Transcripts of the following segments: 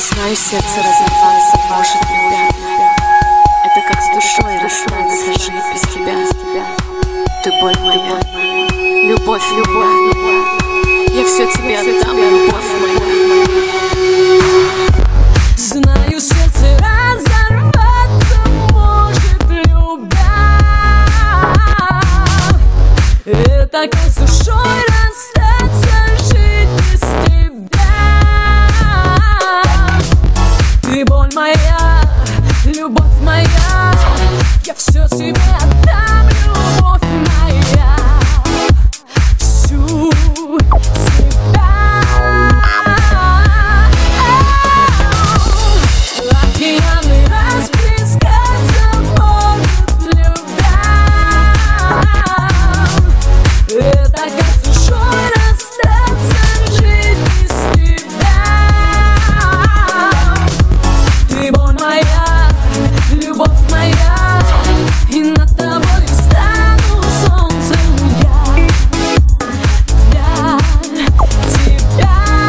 Знаю, сердце разорваться может, любя. Это как с душой расстаться, жить без тебя. Ты боль моя, любовь моя. Я все тебе отдам, любовь моя. Знаю, сердце разорваться может, любя. Это как с душой расстаться, жить без тебя. Ты боль моя, любовь моя. Я все тебе отдам, любовь моя. Всю себя. Океаны расплескаться могут, любя. Это как с душой расстаться, жить без тебя. Ты боль моя, любовь моя, и над тобой стану солнцем я для тебя.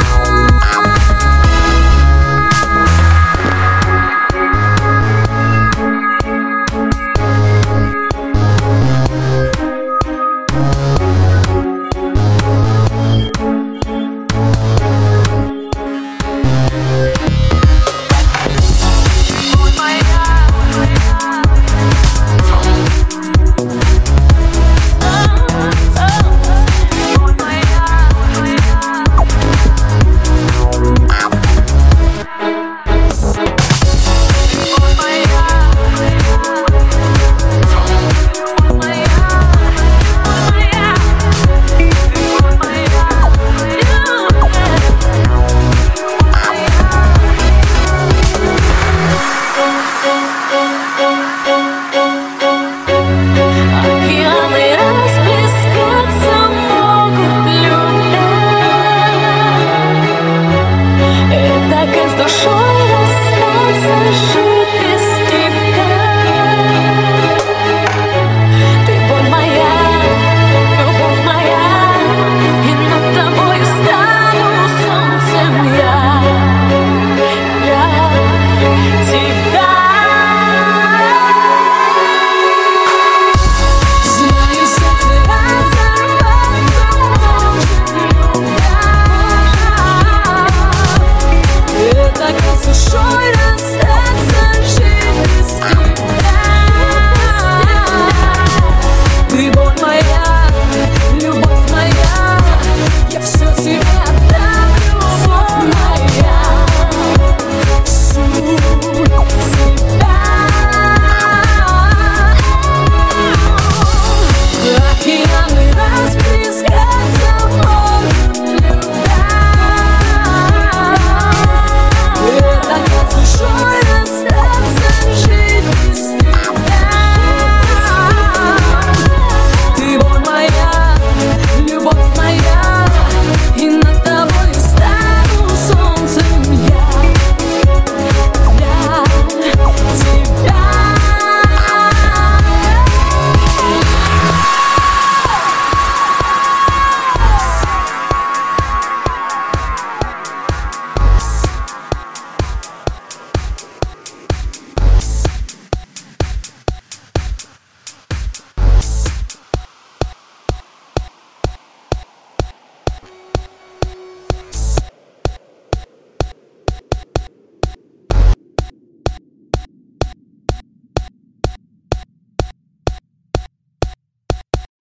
Душой расстаться, жить без тебя. Ты боль моя, любовь моя, и над тобой стану солнцем я для тебя. Знаю, сердце разорваться может, любя. Это как с душой.